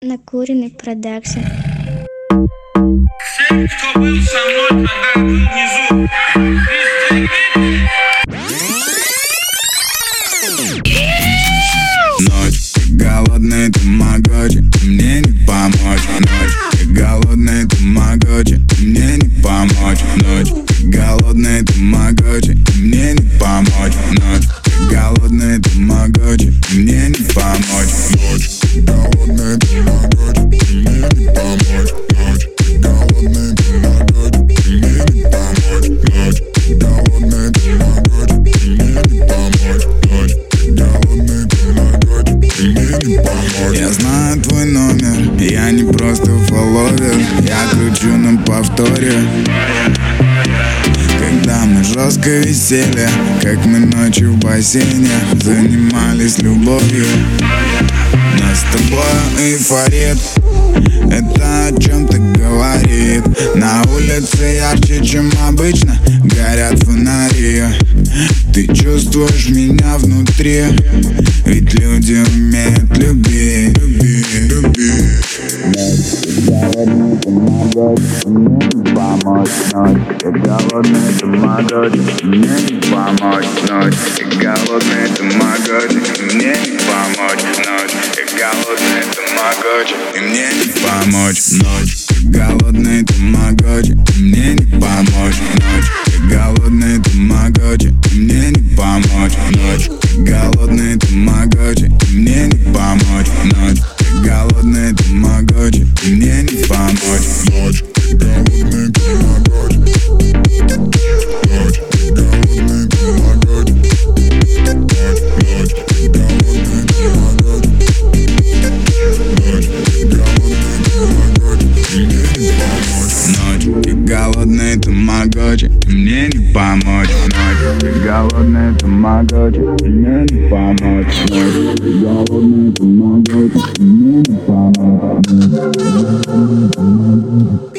Накуренный продакшн. Все, кто был со мной, когда был внизу, Ночь, ты голодный, тамагочи, мне не помочь. Ночь, ты голодный, тамагочи, мне не помочь. Ночь, ты голодный, тамагочи, мне не помочь. Ночь, ты голодный, тамагочи, мне не помочь. Ночь, ты голодный, тамагочи, мне не помочь. Ночь, ты голодный, тамагочи, мне не помочь. Ночь, ты голодный, тамагочи, мне не помочь. Ночь, ты голодный, тамагочи, мне не помочь. Я знаю твой номер, я не просто фолловер. Я кручу на повторе, когда мы жестко висели, как мы ночью в бассейне занимались любовью. Нас с тобой эйфорит, это о чем-то говорит. На улице ярче, чем обычно, горят фонари. Ты чувствуешь меня внутри, ведь люди умеют любить. Голодный, тамагочи, мне не помочь. Ночь, ты голодный, тамагочи, мне не помочь. Ночь, ты голодный, тамагочи, мне не помочь. Ночь, ты голодный, тамагочи, мне не помочь. Ночь, ты голодный, тамагочи, мне не помочь. Ночь, ты голодный, тамагочи, мне не помочь. Ночь, ты голодный, тамагочи, мне не помочь. Ночь, ты голодный, тамагочи, мне не помочь. Ночь, ты голодный, тамагочи. Ночь, ты голодный, тамагочи. Ночь, ты голодный, тамагочи. Ночь, ты голодный, тамагочи, мне не помочь. Ночь, ты голодный, тамагочи, мне не помочь. Ночь, ты голодный, тамагочи, мне не помочь. Ночь, ты голодный, тамагочи, мне не помочь.